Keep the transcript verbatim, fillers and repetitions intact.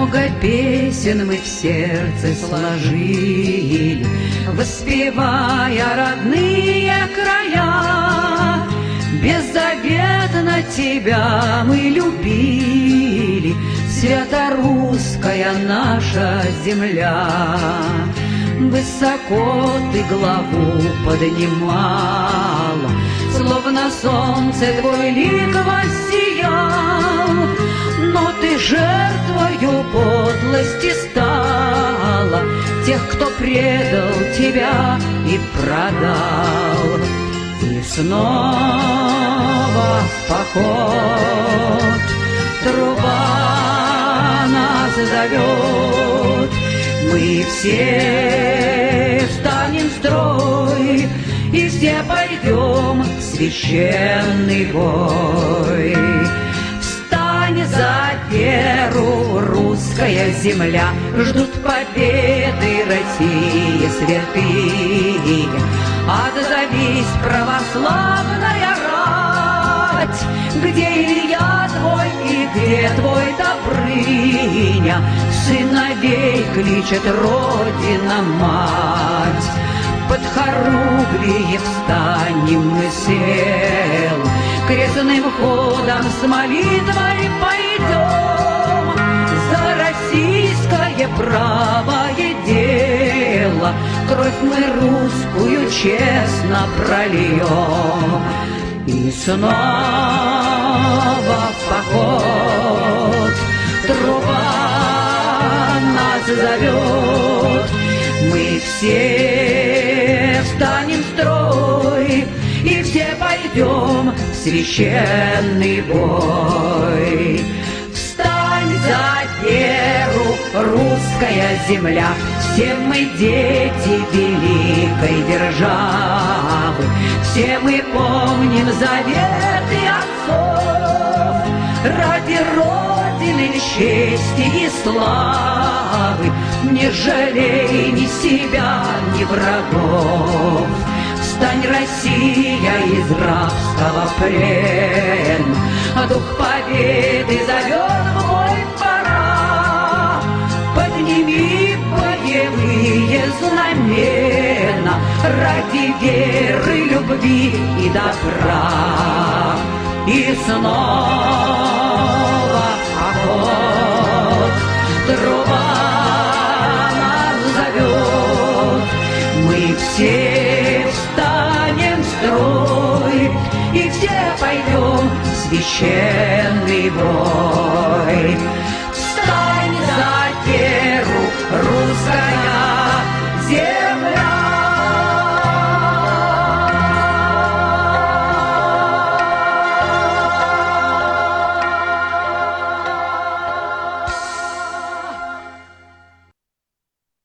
Много песен мы в сердце сложили, воспевая родные края. Беззаветно тебя мы любили, свято-русская наша земля. Высоко ты главу поднимала, словно солнце твой лик воссиял. Но ты жертвою подлости стала тех, кто предал тебя и продал. И снова в поход труба нас зовет. Мы все встанем в строй и все пойдем в священный бой. Встань за веру, русская земля, ждут победы России святые. Отзовись, православная рать, где Илья твой и где твой Добрыня? Сыновей кличет Родина-мать. Под хоругвие встанем мы сел, крестным ходом с молитвой пойдем. За российское правое дело кровь мы русскую честно прольем. И снова в поход труба нас зовет. Мы все встанем в строй и все пойдем в священный бой. Встань за веру, русская земля, все мы дети великой державы, все мы помним заветы отцов. Ради Родины, чести и славы не жалей ни себя, ни врагов. Встань, Россия, из рабского плена, дух победы зовет в бой пора. Подними боевые знамена ради веры, любви и добра. И снова в поход труба нас зовет. Мы все встанем в строй и все пойдем в священный бой.